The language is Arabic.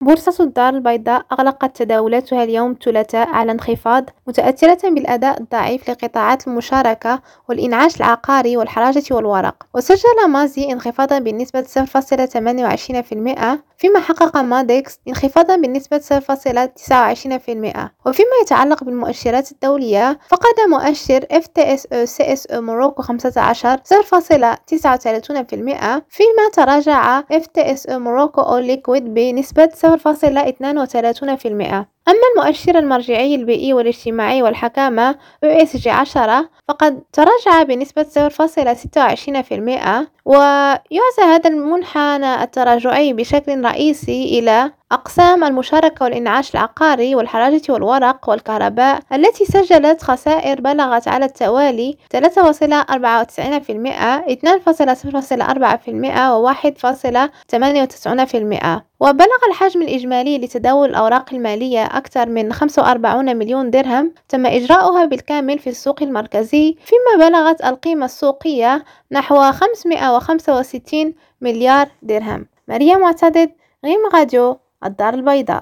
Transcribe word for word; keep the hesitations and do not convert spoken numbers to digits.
بورصة الدار البيضاء أغلقت تداولاتها اليوم الثلاثاء على انخفاض، متأثرة بالأداء الضعيف لقطاعات المشاركة والإنعاش العقاري والحراجة والورق. وسجل مازي انخفاضا بنسبة صفر فاصلة ثمانية وعشرين بالمئة، فيما حقق ماديكس انخفاضا بنسبة صفر فاصلة تسعة وعشرين بالمئة. وفيما يتعلق بالمؤشرات الدولية، فقد مؤشر اف تي اس او سي اس او موروكو خمسة عشر صفر فاصلة تسعة وثلاثين بالمئة، فيما تراجع اف تي اس او موروكو او ليكويد بنسبة صفر فاصلة اثنين وثلاثين بالمئة. أما المؤشر المرجعي البيئي والاجتماعي والحكامة او اس جي عشرة فقد تراجع بنسبة صفر فاصلة ستة وعشرين بالمئة، ويعزى هذا المنحنى التراجعي بشكل رئيسي إلى أقسام المشاركة والإنعاش العقاري والحراجة والورق والكهرباء، التي سجلت خسائر بلغت على التوالي ثلاثة فاصلة أربعة وتسعين بالمئة، اثنين فاصلة صفر أربعة بالمئة و واحد فاصلة ثمانية وتسعين بالمئة. وبلغ الحجم الإجمالي لتداول الأوراق المالية أكثر من خمسة وأربعين مليون درهم تم إجراؤها بالكامل في السوق المركزي، فيما بلغت القيمة السوقية نحو خمسمئة وخمسة وستين مليار درهم. مريم معتضد، غيم راديو الدار البيضاء.